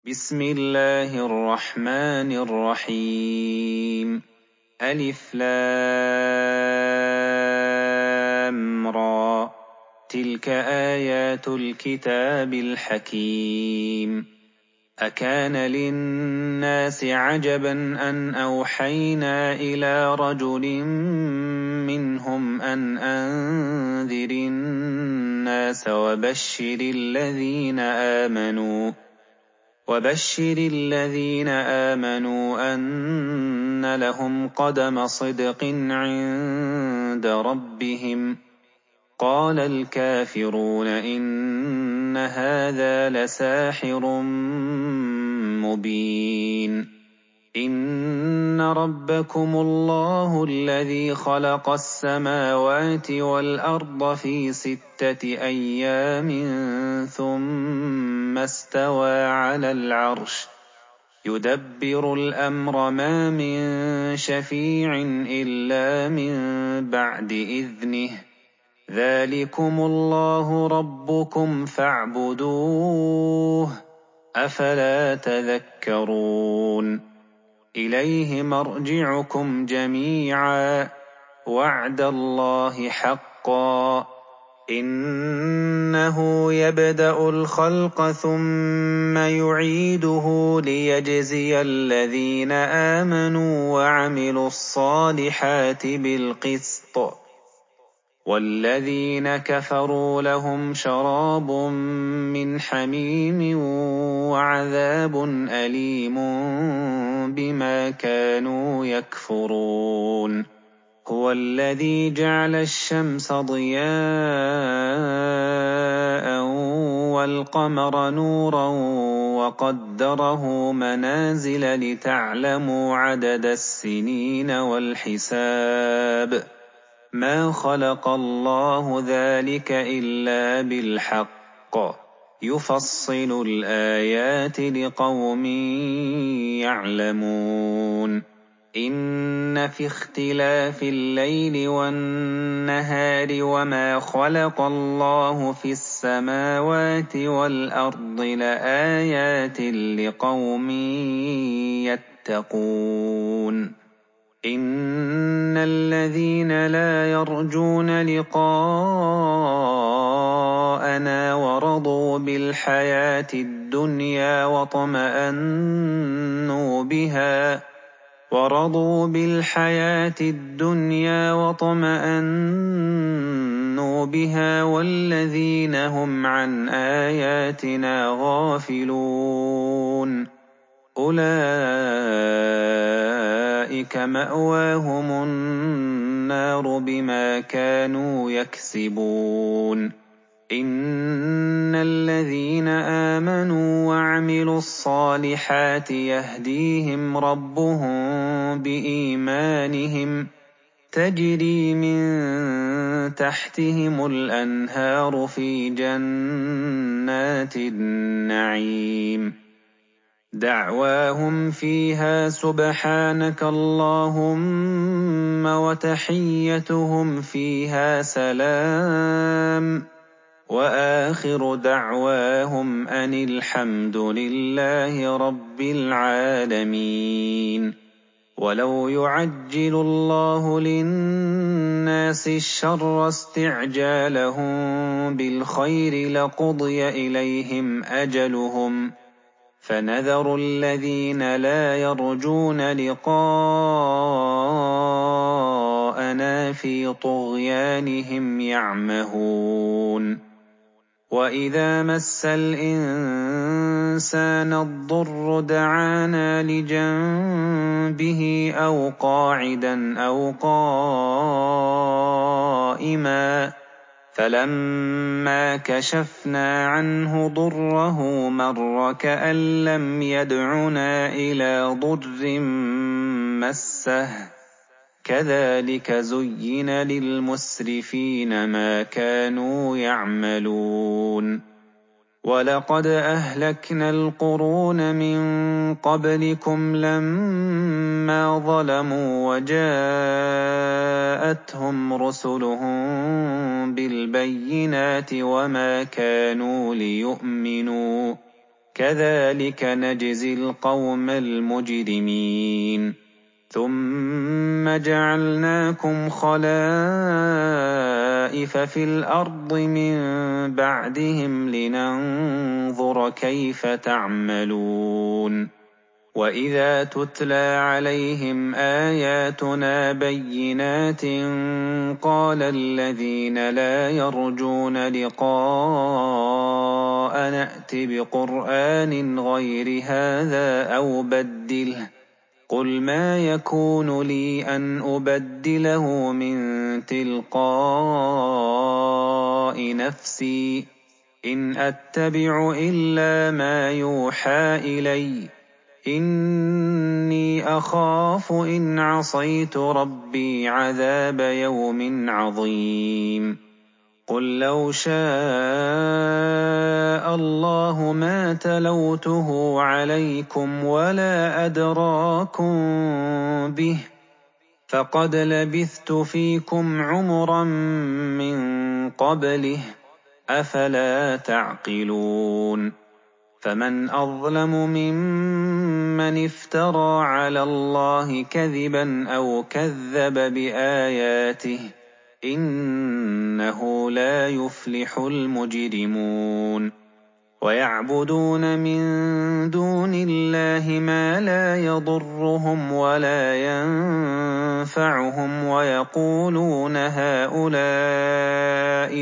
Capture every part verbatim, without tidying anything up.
بسم الله الرحمن الرحيم ألف لام را تلك آيات الكتاب الحكيم أكان للناس عجبا أن أوحينا إلى رجل منهم أن أنذر الناس وبشر الذين آمنوا وبشر الذين آمنوا أن لهم قدم صدق عند ربهم قال الكافرون إن هذا لساحر مبين إن ربكم الله الذي خلق السماوات والأرض في ستة أيام ثم استوى على العرش يدبر الأمر ما من شفيع إلا من بعد إذنه ذلكم الله ربكم فاعبدوه أفلا تذكرون إليه مرجعكم جميعا وعد الله حقا إنه يبدأ الخلق ثم يعيده ليجزي الذين آمنوا وعملوا الصالحات بالقسط والذين كفروا لهم شراب من حميم وعذاب أليم بما كانوا يكفرون هو الذي جعل الشمس ضياء والقمر نورا وقدره منازل لتعلموا عدد السنين والحساب ما خلق الله ذلك إلا بالحق يفصل الآيات لقوم يعلمون إن في اختلاف الليل والنهار وما خلق الله في السماوات والأرض لآيات لقوم يتقون إن الذين لا يرجون لقاءنا ورضوا بالحياة الدنيا وطمأنوا بها ورضوا بالحياة الدنيا وطمأنوا بها والذين هم عن آياتنا غافلون أولئك مأواهم النار بما كانوا يكسبون إن الذين آمنوا وعملوا الصالحات يهديهم ربهم بإيمانهم تجري من تحتهم الأنهار في جنات النعيم دعواهم فيها سبحانك اللهم وتحيتهم فيها سلام وآخر دعواهم أن الحمد لله رب العالمين ولو يعجل الله للناس الشر استعجالهم بالخير لقضي إليهم أجلهم فنذر الذين لا يرجون لقاءنا في طغيانهم يعمهون وإذا مس الإنسان الضر دعانا لجنبه أو قاعدا أو قائما فلما كشفنا عنه ضره مر كأن لم يدعنا إلى ضر مسه كذلك زين للمسرفين ما كانوا يعملون ولقد أهلكنا القرون من قبلكم لما ظلموا وجاءتهم رسلهم بالبينات وما كانوا ليؤمنوا كذلك نجزي القوم المجرمين ثم جعلناكم خلائف في الأرض من بعدهم لننظر كيف تعملون وإذا تتلى عليهم آياتنا بينات قال الذين لا يرجون لقاء نأت بقرآن غير هذا أو بدله قل ما يكون لي أن أبدله من تلقاء نفسي إن أتبع إلا ما يوحى إلي إني أخاف إن عصيت ربي عذاب يوم عظيم قل لو شاء الله ما تلوته عليكم ولا أدراكم به فقد لبثت فيكم عمرا من قبله أفلا تعقلون فمن أظلم ممن افترى على الله كذبا أو كذب بآياته إنه لا يفلح المجرمون ويعبدون من دون الله ما لا يضرهم ولا ينفعهم ويقولون هؤلاء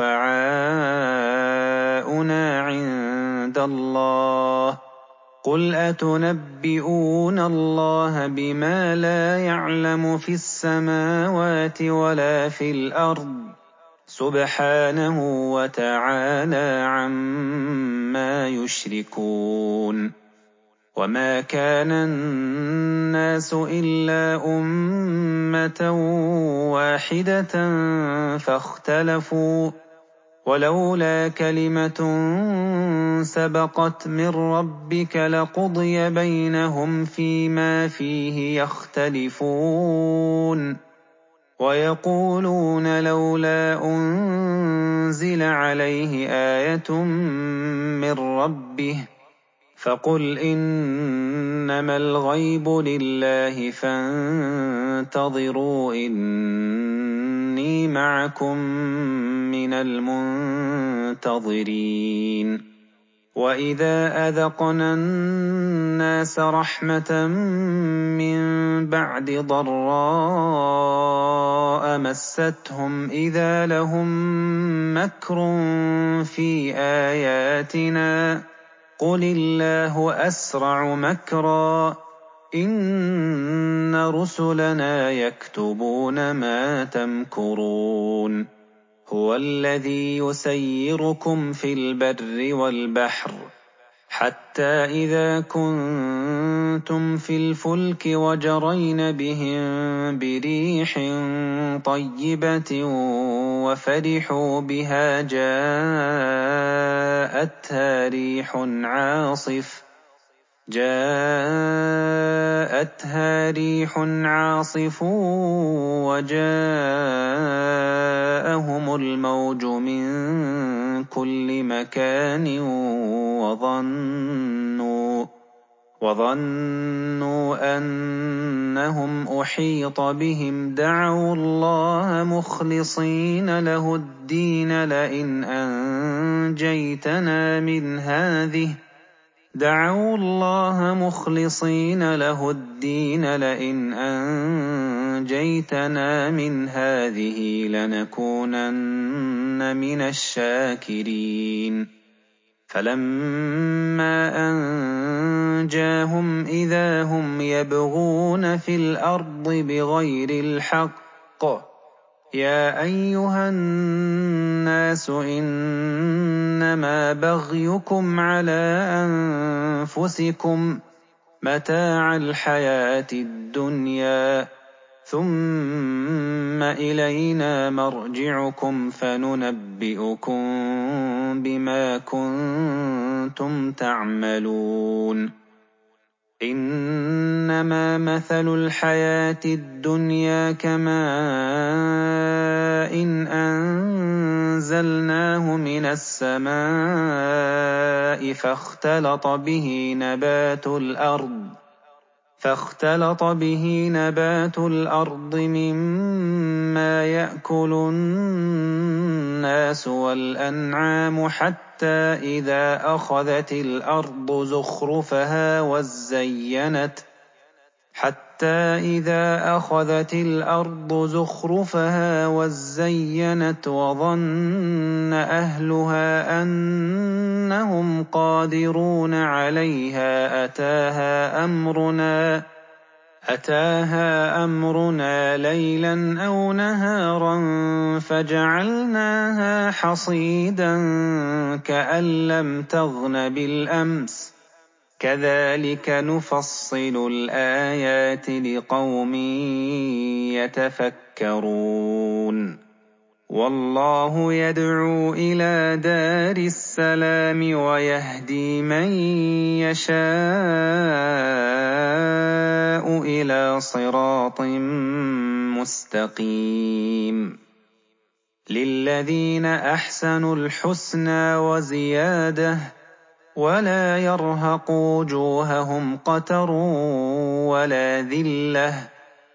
شفعاؤنا عند الله قل أتنبئون الله بما لا يعلم في السماوات ولا في الأرض سبحانه وتعالى عما يشركون وما كان الناس إلا أمة واحدة فاختلفوا ولولا كلمة سبقت من ربك لقضي بينهم فيما فيه يختلفون ويقولون لولا أنزل عليه آية من ربه فقل إنما الغيب لله فانتظروا إني معكم من المنتظرين وإذا أذقنا الناس رحمة من بعد ضراء مستهم إذا لهم مكر في آياتنا قل الله أسرع مكرا إن رسلنا يكتبون ما تمكرون هو الذي يسيركم في البر والبحر حتى إذا كنتم في الفلك وجرين بهم بريح طيبة وفرحوا بها جاءتها ريح عاصف جاءتها ريح عاصف وجاءهم الموج من كل مكان وظنوا وظنوا أنهم أحيط بهم دعوا الله مخلصين له الدين لئن أنجيتنا من هذه دعوا الله مخلصين له الدين لئن أنجيتنا من هذه لنكونن من الشاكرين فلما أنجاهم إذا هم يبغون في الأرض بغير الحق يا أيها الناس إنما بغيكم على أنفسكم متاع الحياة الدنيا ثم إلينا مرجعكم فننبئكم بما كنتم تعملون إنما مثل الحياة الدنيا كماء إن أنزلناه من السماء فاختلط به نبات الأرض فاختلط به نبات الأرض مما يأكل الناس والأنعام حتى إذا أخذت الأرض زخرفها وزينت حتى إذا أخذت الأرض زخرفها وزينت وظن أهلها أنهم قادرون عليها أتاها أمرنا أتاها أمرنا ليلا أو نهارا فجعلناها حصيدا كأن لم تغن بالأمس كذلك نفصل الآيات لقوم يتفكرون والله يدعو إلى دار السلام ويهدي من يشاء إلى صراط مستقيم للذين أحسنوا الحسنى وزيادة ولا يرهق وجوههم قتر ولا ذلة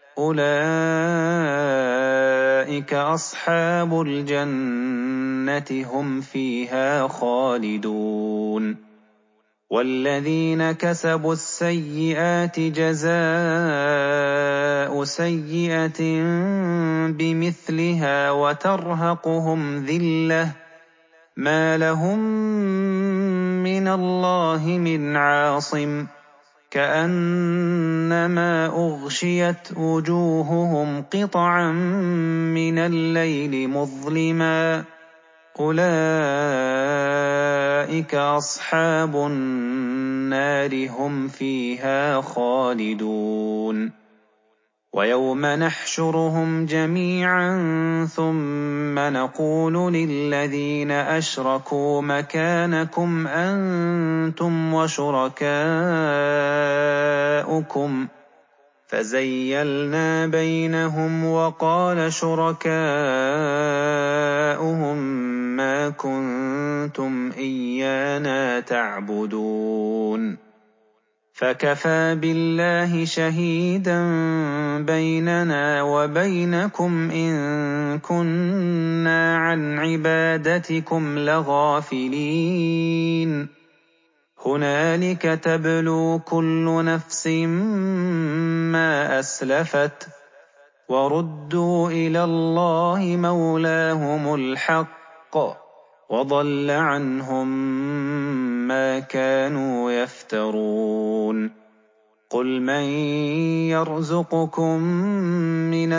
أولئك أصحاب الجنة هم فيها خالدون والذين كسبوا السيئات جزاء سيئة بمثلها وترهقهم ذلة ما لهم من الله من عاصم كأنما أغشيت وجوههم قطعا من الليل مظلما أولئك أصحاب النار هم فيها خالدون ويوم نحشرهم جميعا ثم نقول للذين أشركوا مكانكم أنتم وشركاؤكم فزيلنا بينهم وقال شركاؤهم ما كنتم إيانا تعبدون فكفى بالله شهيدا بيننا وبينكم إن كنا عن عبادتكم لغافلين هنالك تبلو كل نفس ما أسلفت وردوا إلى الله مولاهم الحق وضل عنهم ما كانوا يفترون قل من يرزقكم من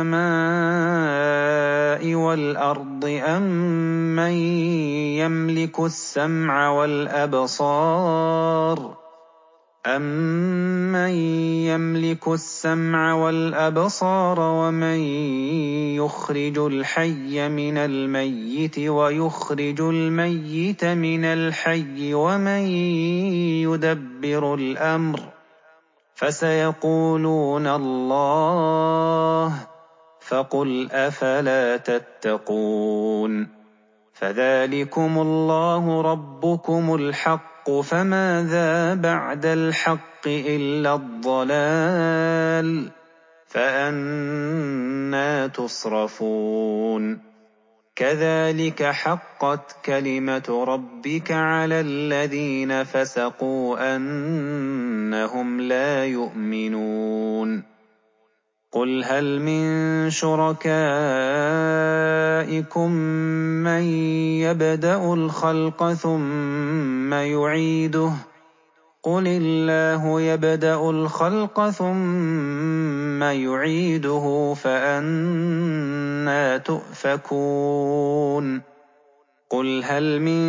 السماء والأرض أم من يملك السمع والأبصار أَمَّن يَمْلِكُ السَّمْعَ وَالْأَبْصَارَ وَمَن يُخْرِجُ الْحَيَّ مِنَ الْمَيِّتِ وَيُخْرِجُ الْمَيِّتَ مِنَ الْحَيِّ وَمَن يُدَبِّرُ الْأَمْرَ فَسَيَقُولُونَ اللَّهُ فَقُلْ أَفَلَا تَتَّقُونَ فَذَلِكُمُ اللَّهُ رَبُّكُمُ الْحَقُّ فَمَاذَا بَعْدَ الْحَقِّ إِلَّا الضَّلَالُ فَأَنَّىٰ تُصْرَفُونَ كَذَلِكَ حَقَّتْ كَلِمَةُ رَبِّكَ عَلَى الَّذِينَ فَسَقُوا أَنَّهُمْ لَا يُؤْمِنُونَ قُلْ هَلْ مِن شُرَكَائِكُم مَّن يَبْدَأُ الْخَلْقَ ثُمَّ يُعِيدُهُ قُلِ اللَّهُ يَبْدَأُ الْخَلْقَ ثُمَّ يُعِيدُهُ فَأَنَّىٰ تُؤْفَكُونَ قُلْ هَلْ مِن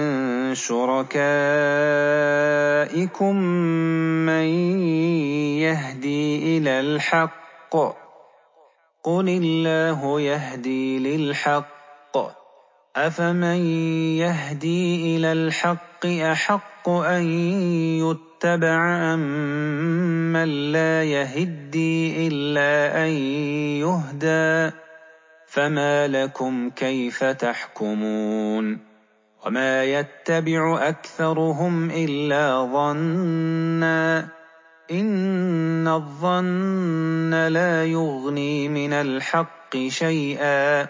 شُرَكَائِكُم مَّن يَهْدِي إِلَى الْحَقِّ قُلِ اللَّهُ يَهْدِي لِلْحَقِّ أَفَمَن يَهْدِي إِلَى الْحَقِّ أَحَقُّ أَحَقُّ أَن يُتَّبَعَ أَمَّن لَّا يَهِدِّي إِلَّا أَن يُهْدَىٰ ۖ فَمَا لَكُمْ كَيْفَ تَحْكُمُونَ وَمَا يَتَّبِعُ أَكْثَرُهُمْ إِلَّا ظَنًّا ۚ إِنَّ الظَّنَّ لَا يُغْنِي مِنَ الْحَقِّ شَيْئًا ۚ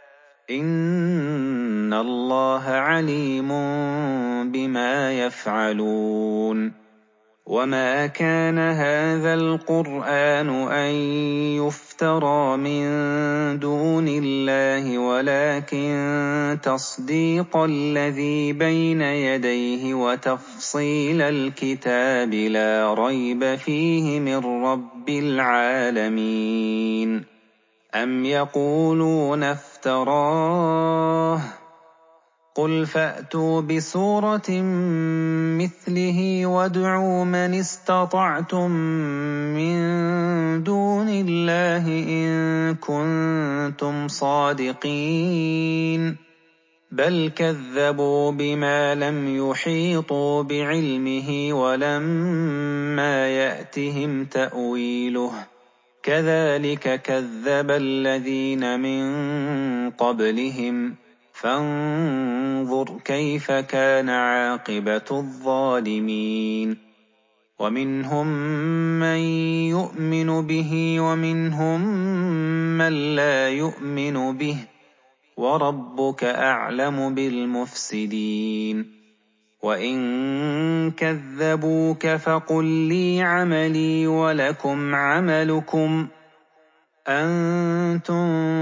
إِنَّ اللَّهَ عَلِيمٌ بِمَا يَفْعَلُونَ وَمَا كَانَ هَٰذَا الْقُرْآنُ أَن يُفْتَرَىٰ مِن دُونِ اللَّهِ وَلَٰكِن تَصْدِيقَ الَّذِي بَيْنَ يَدَيْهِ وَتَفْصِيلَ الْكِتَابِ لَا رَيْبَ فِيهِ مِن رَّبِّ الْعَالَمِينَ أَمْ يَقُولُونَ افْتَرَاهُ ۖ قُلْ فَأْتُوا بِسُورَةٍ مِّثْلِهِ وَادْعُوا مَنِ اسْتَطَعْتُم مِّن دُونِ اللَّهِ إِن كُنتُمْ صَادِقِينَ بَلْ كَذَّبُوا بِمَا لَمْ يُحِيطُوا بِعِلْمِهِ وَلَمَّا يَأْتِهِمْ تَأْوِيلُهُ ۚ كَذَٰلِكَ كَذَّبَ الَّذِينَ مِن قَبْلِهِمْ ۖ فَانظُرْ كَيْفَ كَانَ عَاقِبَةُ الظَّالِمِينَ وَمِنْهُم مَّن يُؤْمِنُ بِهِ وَمِنْهُم مَّن لَّا يُؤْمِنُ بِهِ ۚ وَرَبُّكَ أَعْلَمُ بِالْمُفْسِدِينَ وَإِن كَذَّبُوكَ فَقُل لِّي عَمَلِي وَلَكُمْ عَمَلُكُمْ ۖ أَنتُم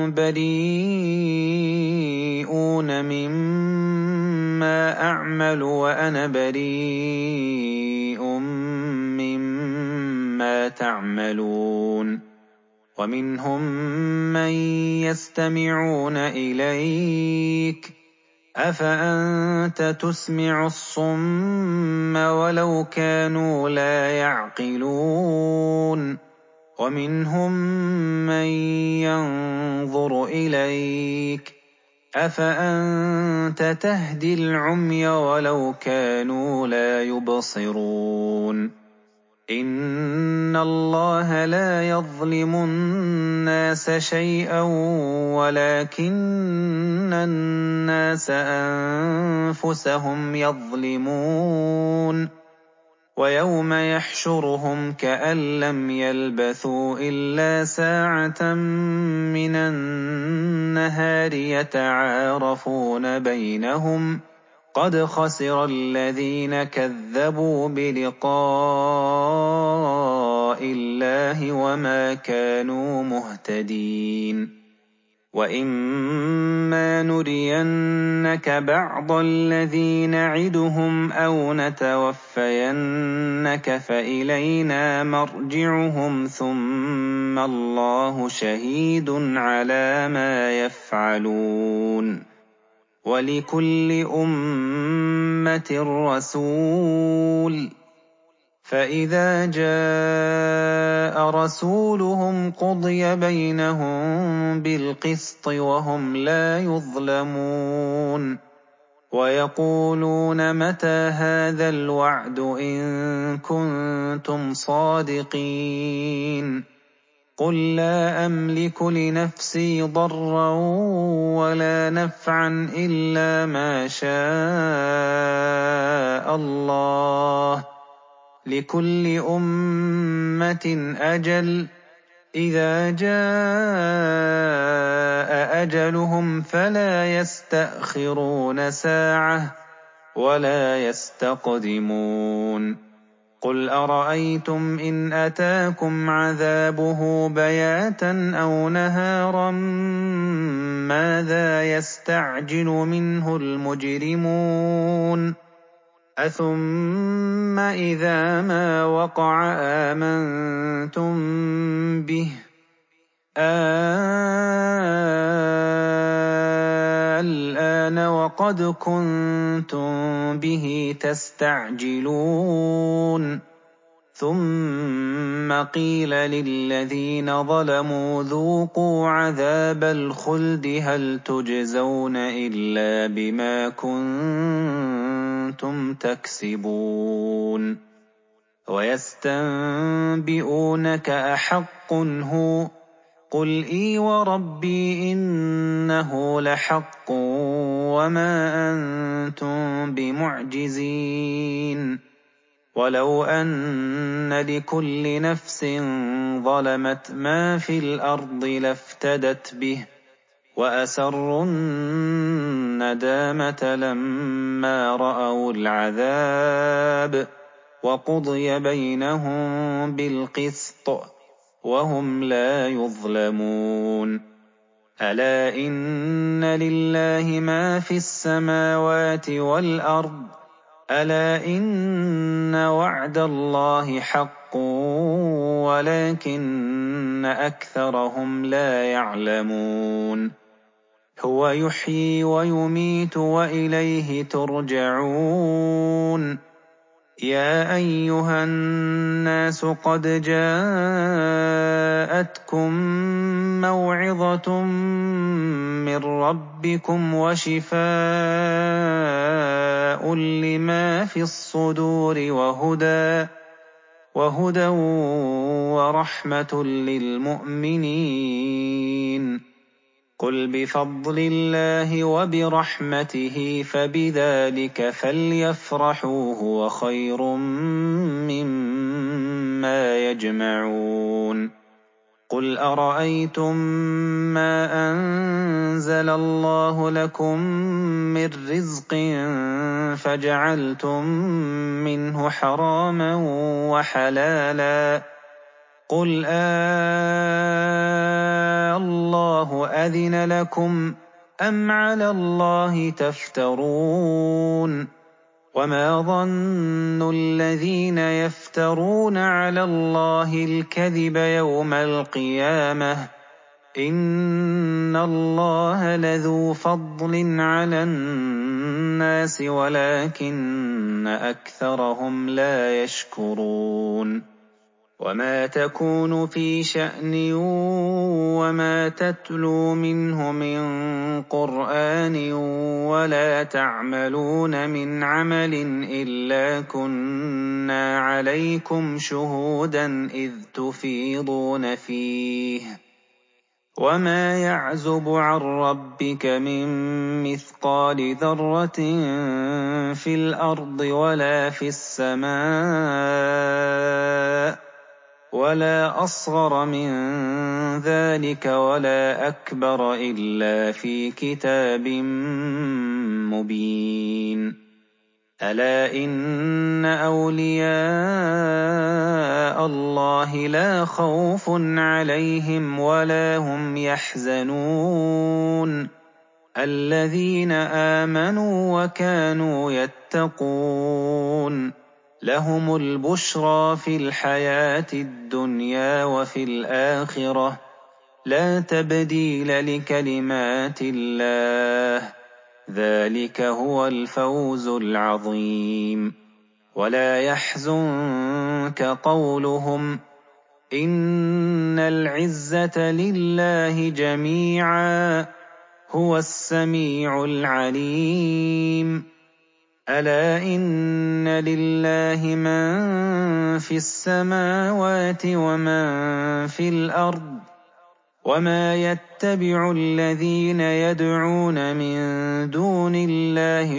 بَرِيئُونَ مِمَّا أَعْمَلُ وَأَنَا بَرِيءٌ مِّمَّا تَعْمَلُونَ وَمِنْهُم مَّن يَسْتَمِعُونَ إِلَيْكَ ۚ أَفَأَنتَ تُسْمِعُ الصُّمَّ وَلَوْ كَانُوا لَا يَعْقِلُونَ وَمِنْهُم مَّن يَنظُرُ إِلَيْكَ ۚ أَفَأَنتَ تَهْدِي الْعُمْيَ وَلَوْ كَانُوا لَا يُبْصِرُونَ إِنَّ اللَّهَ لَا يَظْلِمُ النَّاسَ شَيْئًا وَلَٰكِنَّ النَّاسَ أَنفُسَهُمْ يَظْلِمُونَ وَيَوْمَ يَحْشُرُهُمْ كَأَن لَّمْ يَلْبَثُوا إِلَّا سَاعَةً مِّنَ النَّهَارِ يَتَعَارَفُونَ بَيْنَهُمْ ۚ قَدْ خَسِرَ الَّذِينَ كَذَّبُوا بِلِقَاءِ اللَّهِ وَمَا كَانُوا مُهْتَدِينَ وَإِمَّا نُرِيَنَّكَ بَعْضَ الَّذِي نَعِدُهُمْ أَوْ نَتَوَفَّيَنَّكَ فَإِلَيْنَا مَرْجِعُهُمْ ثُمَّ اللَّهُ شَهِيدٌ عَلَىٰ مَا يَفْعَلُونَ وَلِكُلِّ أُمَّةٍ رَّسُولٌ ۖ فَإِذَا جَاءَ رَسُولُهُمْ قُضِيَ بَيْنَهُم بِالْقِسْطِ وَهُمْ لَا يُظْلَمُونَ وَيَقُولُونَ مَتَىٰ هَٰذَا الْوَعْدُ إِن كُنتُمْ صَادِقِينَ قُل لَّا أَمْلِكُ لِنَفْسِي ضَرًّا وَلَا نَفْعًا إِلَّا مَا شَاءَ اللَّهُ ۗ لِكُلِّ أُمَّةٍ أَجَلٌ ۚ إِذَا جَاءَ أَجَلُهُمْ فَلَا يَسْتَأْخِرُونَ سَاعَةً ۖ وَلَا يَسْتَقْدِمُونَ قُلْ أَرَأَيْتُمْ إِنْ أَتَاكُمْ عَذَابُهُ بَيَاتًا أَوْ نَهَارًا مَّاذَا يَسْتَعْجِلُ مِنْهُ الْمُجْرِمُونَ أَثُمَّ إِذَا مَا وَقَعَ آمَنتُم بِهِ ۚ آلْآنَ وَقَدْ كُنتُم بِهِ تَسْتَعْجِلُونَ ثُمَّ قِيلَ لِلَّذِينَ ظَلَمُوا ذُوقُوا عَذَابَ الْخُلْدِ هَلْ تُجْزَوْنَ إِلَّا بِمَا كُنتُمْ كُنتُمْ تَكْسِبُونَ وَيَسْتَنبِئُونَكَ أَحَقٌّ هُوَ قُلْ إِي وَرَبِّي إِنَّهُ لَحَقٌّ وَمَا أَنتُم بِمُعْجِزِينَ وَلَوْ أَنَّ لِكُلِّ نَفْسٍ ظَلَمَتْ مَا فِي الْأَرْضِ لَافْتَدَتْ بِهِ وَأَسَرُّوا النَّدَامَةَ لَمَّا رَأَوُا الْعَذَابَ وَقُضِيَ بَيْنَهُم بِالْقِسْطِ وَهُمْ لَا يُظْلَمُونَ أَلَا إِنَّ لِلَّهِ مَا فِي السَّمَاوَاتِ وَالْأَرْضِ أَلَا إِنَّ وَعْدَ اللَّهِ حَقٌّ وَلَكِنَّ أَكْثَرَهُمْ لَا يَعْلَمُونَ هُوَ يُحْيِي وَيُمِيتُ وَإِلَيْهِ تُرْجَعُونَ يَا أَيُّهَا النَّاسُ قَدْ جَاءَتْكُم مَّوْعِظَةٌ مِّن رَّبِّكُمْ وَشِفَاءٌ لِّمَا فِي الصُّدُورِ وَهُدًى وَهُدًى وَرَحْمَةٌ لِّلْمُؤْمِنِينَ قُلْ بِفَضْلِ اللَّهِ وَبِرَحْمَتِهِ فَبِذَلِكَ فَلْيَفْرَحُوا هُوَ خَيْرٌ مِّمَّا يَجْمَعُونَ قُلْ أَرَأَيْتُم مَّا أَنزَلَ اللَّهُ لَكُم مِّن رِّزْقٍ فَجَعَلْتُم مِّنْهُ حَرَامًا وَحَلَالًا قُلْ آللَّهُ أَذِنَ لَكُمْ أَمْ عَلَى اللَّهِ تَفْتَرُونَ وَمَا ظَنُّ الَّذِينَ يَفْتَرُونَ عَلَى اللَّهِ الْكَذِبَ يَوْمَ الْقِيَامَةِ ۗ إِنَّ اللَّهَ لَذُو فَضْلٍ عَلَى النَّاسِ وَلَكِنَّ أَكْثَرَهُمْ لَا يَشْكُرُونَ وَمَا تَكُونُ فِي شَأْنٍ وَمَا تَتْلُو مِنْهُ مِنْ قُرْآنٍ وَلَا تَعْمَلُونَ مِنْ عَمَلٍ إِلَّا كُنَّا عَلَيْكُمْ شُهُودًا إِذْ تُفِيضُونَ فِيهِ وَمَا يَعْزُبُ عَن رَّبِّكَ مِن مِّثْقَالِ ذَرَّةٍ فِي الْأَرْضِ وَلَا فِي السَّمَاءِ وَلَا أَصْغَرَ مِن ذَلِكَ وَلَا أَكْبَرَ إِلَّا فِي كِتَابٍ مُّبِينٍ أَلَا إِنَّ أَوْلِيَاءَ اللَّهِ لَا خَوْفٌ عَلَيْهِمْ وَلَا هُمْ يَحْزَنُونَ الَّذِينَ آمَنُوا وَكَانُوا يَتَّقُونَ لَهُمُ الْبُشْرَىٰ فِي الْحَيَاةِ الدُّنْيَا وَفِي الْآخِرَةِ لَا تَبْدِيلَ لِكَلِمَاتِ اللَّهِ ۚ ذَٰلِكَ هُوَ الْفَوْزُ الْعَظِيمُ وَلَا يَحْزُنكَ قَوْلُهُمْ ۘ إِنَّ الْعِزَّةَ لِلَّهِ جَمِيعًا ۚ هُوَ السَّمِيعُ الْعَلِيمُ أَلَا إِنَّ لِلَّهِ مَن فِي السَّمَاوَاتِ وَمَن فِي الْأَرْضِ ۗ وَمَا يَتَّبِعُ الَّذِينَ يَدْعُونَ مِن دُونِ اللَّهِ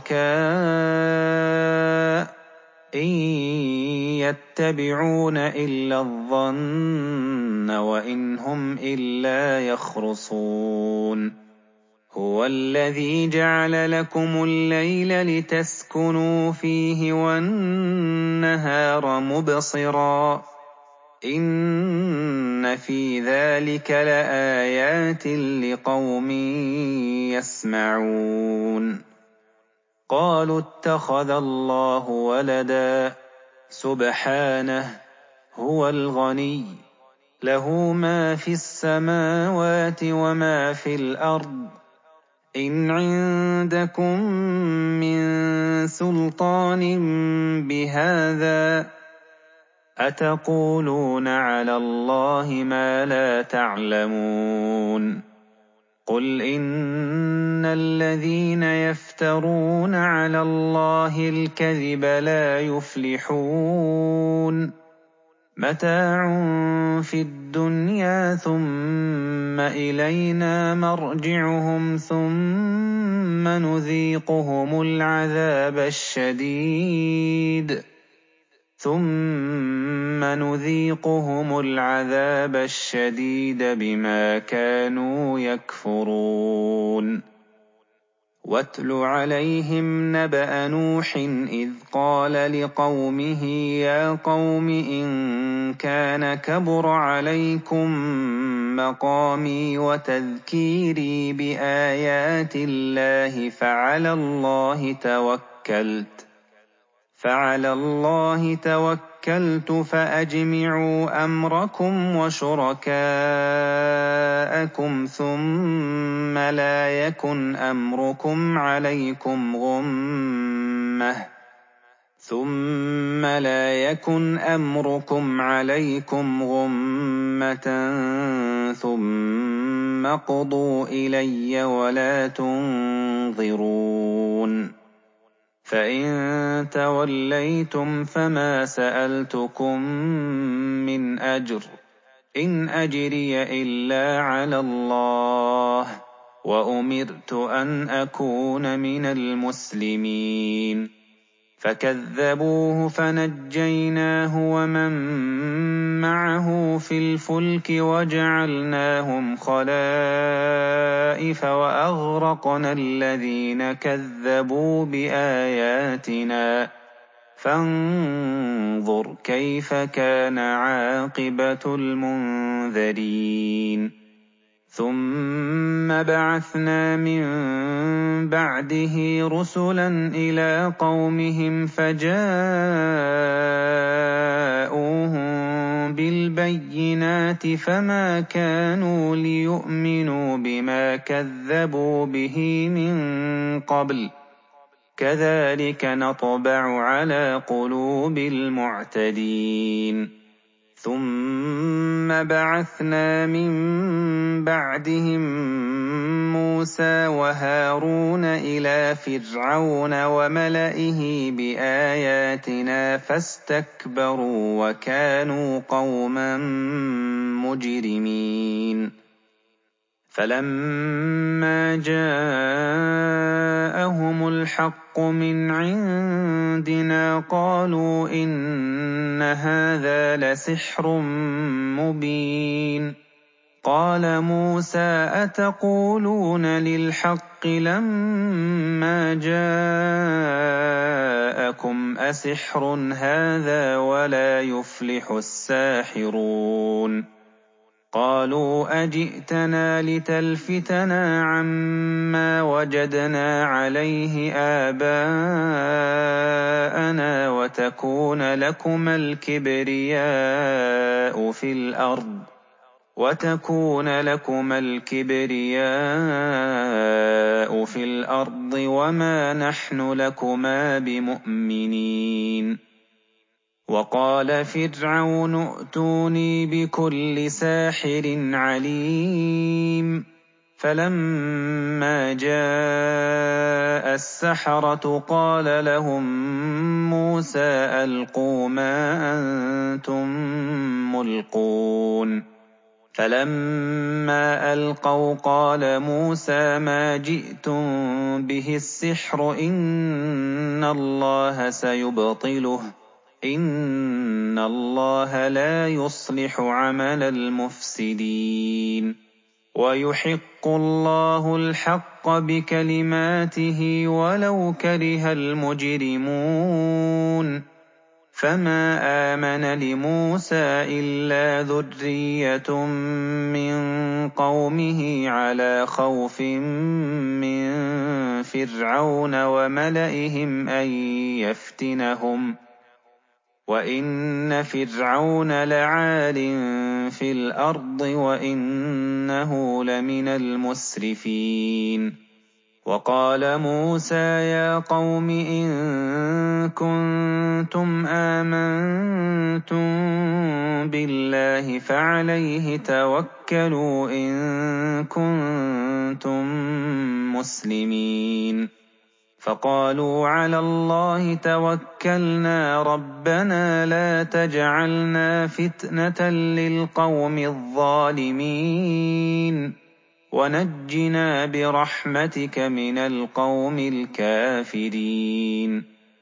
شُرَكَاءَ ۚ إِن يَتَّبِعُونَ إِلَّا الظَّنَّ وَإِنْ هُمْ إِلَّا يَخْرُصُونَ هُوَ الَّذِي جَعَلَ لَكُمُ اللَّيْلَ لِتَسْكُنُوا فِيهِ وَالنَّهَارَ مُبْصِرًا ۚ إِنَّ فِي ذَلِكَ لَآيَاتٍ لِّقَوْمٍ يَسْمَعُونَ قَالُوا اتَّخَذَ اللَّهُ وَلَدًا سُبْحَانَهُ ۖ هُوَ الْغَنِيُّ لَهُ مَا فِي السَّمَاوَاتِ وَمَا فِي الْأَرْضِ ۚ إِنْ عِندَكُم مِّن سُلْطَانٍ بِهَٰذَا ۚ أَتَقُولُونَ عَلَى اللَّهِ مَا لَا تَعْلَمُونَ قُلْ إِنَّ الَّذِينَ يَفْتَرُونَ عَلَى اللَّهِ الْكَذِبَ لَا يُفْلِحُونَ مَتَاعٌ فِي الدُّنْيَا ثُمَّ إِلَيْنَا مَرْجِعُهُمْ ثُمَّ نُذِيقُهُمُ الْعَذَابَ الشَّدِيدَ ثُمَّ نُذِيقُهُمُ الْعَذَابَ الشَّدِيدَ بِمَا كَانُوا يَكْفُرُونَ وَاتْلُ عَلَيْهِمْ نَبَأَ نُوحٍ إِذْ قَالَ لِقَوْمِهِ يَا قَوْمِ إِن كَانَ كَبُرَ عَلَيْكُم مَّقَامِي وَتَذْكِيرِي بِآيَاتِ اللَّهِ فَعَلَى اللَّهِ تَوَكَّلْتُ فَعَلَى اللَّهِ تَوَكَّلْتُ فَأَجْمِعُوا أَمْرَكُمْ وَشُرَكَاءَكُمْ ثُمَّ لَا يَكُنْ أَمْرُكُمْ عَلَيْكُمْ غُمَّةً ثُمَّ لَا يَكُنْ أَمْرُكُمْ عَلَيْكُمْ غُمَّةً ثُمَّ اقْضُوا إِلَيَّ وَلَا تُنظِرُونِ فَإِن تَوَلَّيْتُمْ فَمَا سَأَلْتُكُم مِّنْ أَجْرٍ إِنْ أَجْرِيَ إِلَّا عَلَى اللَّهِ وَأُمِرْتُ أَنْ أَكُونَ مِنَ الْمُسْلِمِينَ فَكَذَّبُوهُ فَنَجَّيْنَاهُ وَمَن مَّعَهُ فِي الْفُلْكِ وَجَعَلْنَاهُمْ خَلَائِفَ وَأَغْرَقْنَا الَّذِينَ كَذَّبُوا بِآيَاتِنَا فَانظُرْ كَيْفَ كَانَ عَاقِبَةُ الْمُنذَرِينَ ثُمَّ بَعَثْنَا مِن بَعْدِهِ رُسُلًا إِلَىٰ قَوْمِهِمْ فَجَاءُوهُم بِالْبَيِّنَاتِ فَمَا كَانُوا لِيُؤْمِنُوا بِمَا كَذَّبُوا بِهِ مِن قَبْلُ ۚ كَذَٰلِكَ نَطْبَعُ عَلَىٰ قُلُوبِ الْمُعْتَدِينَ ثُمَّ بَعَثْنَا مِن بَعْدِهِم مُّوسَىٰ وَهَارُونَ إِلَىٰ فِرْعَوْنَ وَمَلَئِهِ بِآيَاتِنَا فَاسْتَكْبَرُوا وَكَانُوا قَوْمًا مُّجْرِمِينَ فَلَمَّا جَاءَهُمُ الْحَقُّ مِنْ عِندِنَا قَالُوا إِنَّ هَٰذَا لَسِحْرٌ مُّبِينٌ قَالَ مُوسَىٰ أَتَقُولُونَ لِلْحَقِّ لَمَّا جَاءَكُمْ أَسِحْرٌ هَٰذَا وَلَا يُفْلِحُ السَّاحِرُونَ قَالُوا أَجِئْتَنَا لِتَلْفِتَنَا عَمَّا وَجَدْنَا عَلَيْهِ آبَاءَنَا وَتَكُونَ لَكُمَا الْكِبْرِيَاءُ فِي الْأَرْضِ وَتَكُونَ لَكُمَا الْكِبْرِيَاءُ فِي الْأَرْضِ وَمَا نَحْنُ لَكُمَا بِمُؤْمِنِينَ وَقَالَ فِرْعَوْنُ ائْتُونِي بِكُلِّ سَاحِرٍ عَلِيمٍ فَلَمَّا جَاءَ السَّحَرَةُ قَالَ لَهُم مُّوسَىٰ أَلْقُوا مَا أَنتُم مُّلْقُونَ فَلَمَّا أَلْقَوْا قَالَ مُوسَىٰ مَا جِئْتُم بِهِ السِّحْرُ إِنَّ اللَّهَ سَيُبْطِلُهُ إِنَّ اللَّهَ لَا يُصْلِحُ عَمَلَ الْمُفْسِدِينَ وَيُحِقُّ اللَّهُ الْحَقَّ بِكَلِمَاتِهِ وَلَوْ كَرِهَ الْمُجْرِمُونَ فَمَا آمَنَ لِمُوسَىٰ إِلَّا ذُرِّيَّةٌ مِّن قَوْمِهِ عَلَىٰ خَوْفٍ مِّن فِرْعَوْنَ وَمَلَئِهِمْ أَن يَفْتِنَهُمْ وَإِنَّ فِرْعَوْنَ لَعَالٍ فِي الْأَرْضِ وَإِنَّهُ لَمِنَ الْمُسْرِفِينَ وقال موسى يا قوم إن كنتم آمنتم بالله فعليه توكلوا إن كنتم مسلمين فقالوا على الله توكلنا ربنا لا تجعلنا فتنة للقوم الظالمين ونجنا برحمتك من القوم الكافرين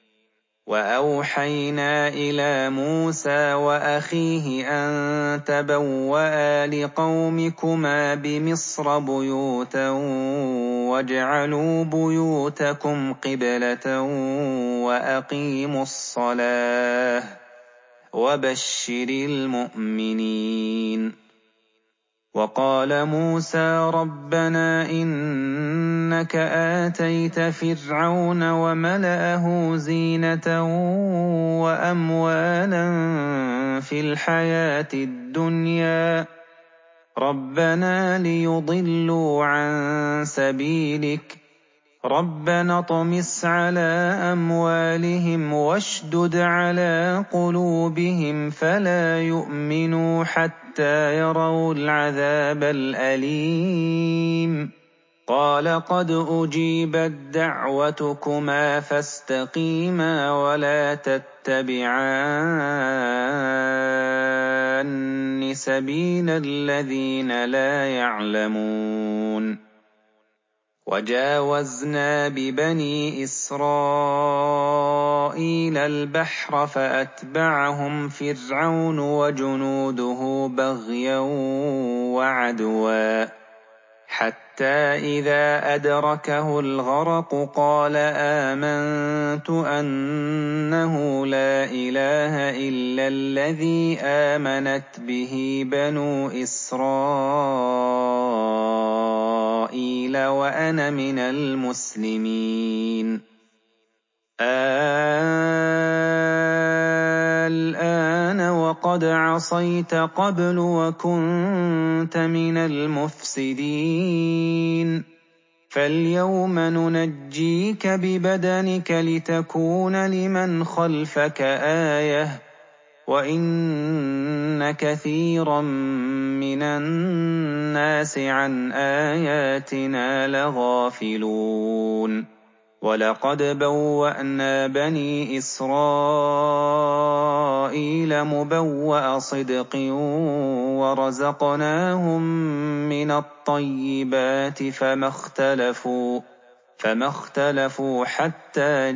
وأوحينا إلى موسى وأخيه أن تبوأ لقومكما بمصر بيوتا واجعلوا بيوتكم قبلة وأقيموا الصلاة وبشر المؤمنين وقال موسى ربنا إنك آتيت فرعون وملأه زينة وأموالا في الحياة الدنيا ربنا ليضلوا عن سبيلك ربنا اطمس على أموالهم واشدد على قلوبهم فلا يؤمنوا حتى يروا العذاب الأليم قال قد أجيبت دعوتكما فاستقيما ولا تتبعان سبيل الذين لا يعلمون وجاوزنا ببني إسرائيل البحر فأتبعهم فرعون وجنوده بغيا وعدوا حتى إذا أدركه الغرق قال آمنت أنه لا إله إلا الذي آمنت به بنو إسرائيل وأنا من المسلمين الآن وقد عصيت قبل وكنت من المفسدين فاليوم ننجيك ببدنك لتكون لمن خلفك آية وإن كثيرا من الناس عن آياتنا لغافلون ولقد بوأنا بني إسرائيل مبوأ صدق ورزقناهم من الطيبات فما اختلفوا فما اختلفوا حتى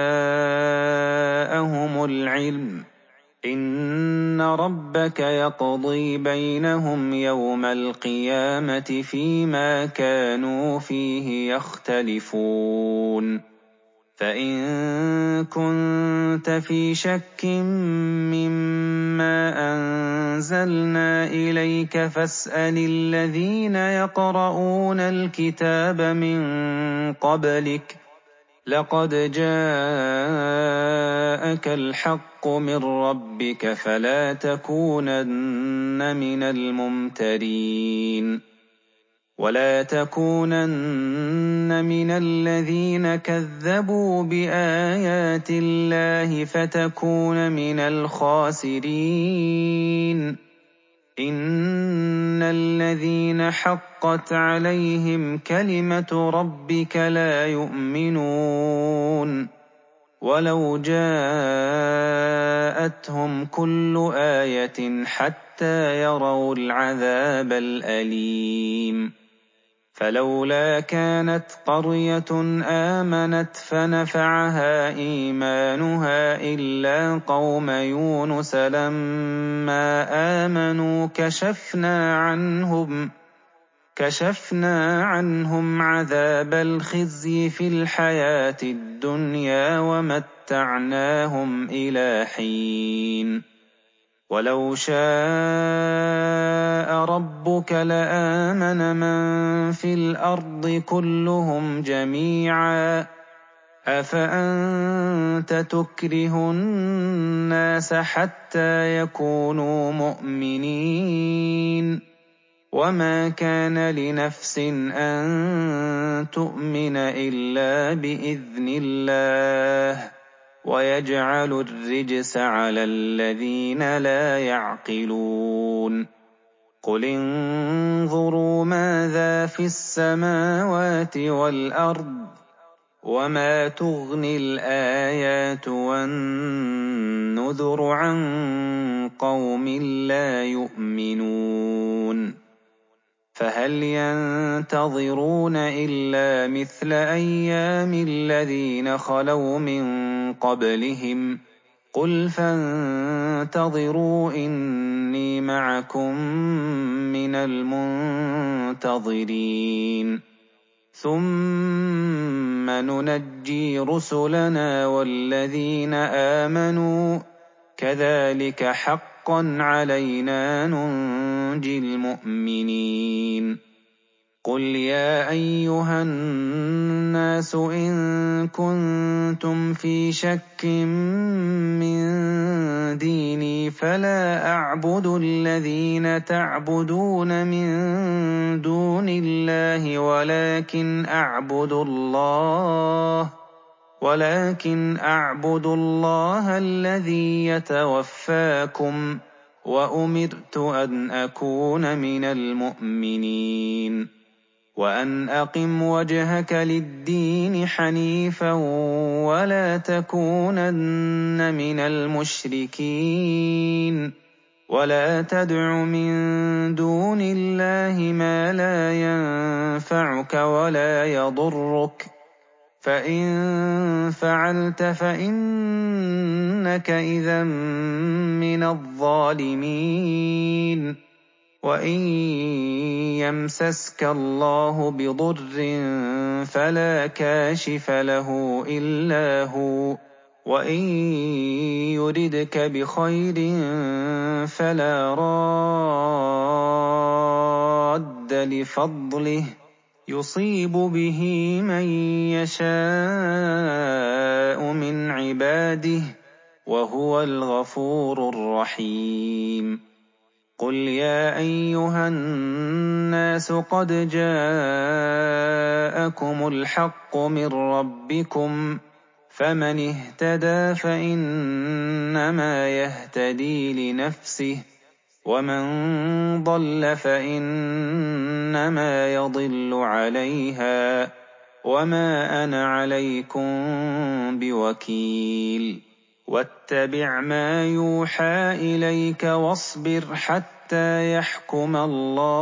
جاءهم العلم إن ربك يقضي بينهم يوم القيامة فيما كانوا فيه يختلفون فإن كنت في شك مما أنزلنا إليك فاسأل الذين يقرؤون الكتاب من قبلك لقد جاءك الحق من ربك فلا تكونن من الممترين ولا تكونن من الذين كذبوا بآيات الله فتكون من الخاسرين إن الذين حقت عليهم كلمة ربك لا يؤمنون ولو جاءتهم كل آية حتى يروا العذاب الأليم فلولا كانت قرية آمنت فنفعها إيمانها إلا قوم يونس لما آمنوا كشفنا عنهم كشفنا عنهم عذاب الخزي في الحياة الدنيا ومتعناهم إلى حين ولو شاء ربك لآمن من في الأرض كلهم جميعا أفأنت تكره الناس حتى يكونوا مؤمنين وَمَا كَانَ لِنَفْسٍ أَن تُؤْمِنَ إِلَّا بِإِذْنِ اللَّهِ ۚ وَيَجْعَلُ الرِّجْسَ عَلَى الَّذِينَ لَا يَعْقِلُونَ قُلِ انظُرُوا مَاذَا فِي السَّمَاوَاتِ وَالْأَرْضِ وَمَا تُغْنِي الْآيَاتُ وَالنُّذُرُ عَن قَوْمٍ لَّا يُؤْمِنُونَ فَهَلْ يَنتَظِرُونَ إِلَّا مِثْلَ أَيَّامِ الَّذِينَ خَلَوْا مِن قَبْلِهِمْ ۚ قُلْ فَانتَظِرُوا إِنِّي مَعَكُم مِّنَ الْمُنتَظِرِينَ ثُمَّ نُنَجِّي رُسُلَنَا وَالَّذِينَ آمَنُوا ۚ كَذَٰلِكَ حَقًّا عَلَيْنَا نُنجِي الْمُؤْمِنِينَ قُلْ يَا أَيُّهَا النَّاسُ إِن كُنتُمْ فِي شَكٍّ مِّن دِينِي فَلَا أَعْبُدُ الَّذِينَ تَعْبُدُونَ مِن دُونِ اللَّهِ وَلَٰكِنْ أَعْبُدُ اللَّهَ وَلَٰكِنْ أَعْبُدُ اللَّهَ الَّذِي يَتَوَفَّاكُمْ ۖ وَأُمِرْتُ أَنْ أَكُونَ مِنَ الْمُؤْمِنِينَ وَأَنْ أَقِمْ وَجْهَكَ لِلدِّينِ حَنِيفًا وَلَا تَكُونَنَّ مِنَ الْمُشْرِكِينَ وَلَا تَدْعُ مِن دُونِ اللَّهِ مَا لَا يَنفَعُكَ وَلَا يَضُرُّكَ ۖ فَإِن فَعَلْتَ فَإِنَّكَ إِذًا مِّنَ الظَّالِمِينَ وَإِن يَمْسَسْكَ اللَّهُ بِضُرٍّ فَلَا كَاشِفَ لَهُ إِلَّا هُوَ ۖ وَإِن يُرِدْكَ بِخَيْرٍ فَلَا رَادَّ لِفَضْلِهِ ۚ يُصِيبُ بِهِ مَن يَشَاءُ مِنْ عِبَادِهِ ۚ وَهُوَ الْغَفُورُ الرَّحِيمُ قُلْ يَا أَيُّهَا النَّاسُ قَدْ جَاءَكُمُ الْحَقُّ مِن رَّبِّكُمْ ۖ فَمَنِ اهْتَدَىٰ فَإِنَّمَا يَهْتَدِي لِنَفْسِهِ ۖ وَمَن ضَلَّ فَإِنَّمَا يَضِلُّ عَلَيْهَا ۖ وَمَا أَنَا عَلَيْكُم بِوَكِيلٍ وَاتَّبِعْ مَا يُوحَىٰ إِلَيْكَ وَاصْبِرْ حَتَّىٰ يَحْكُمَ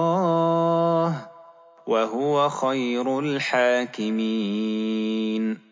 اللَّهُ ۚ وَهُوَ خَيْرُ الْحَاكِمِينَ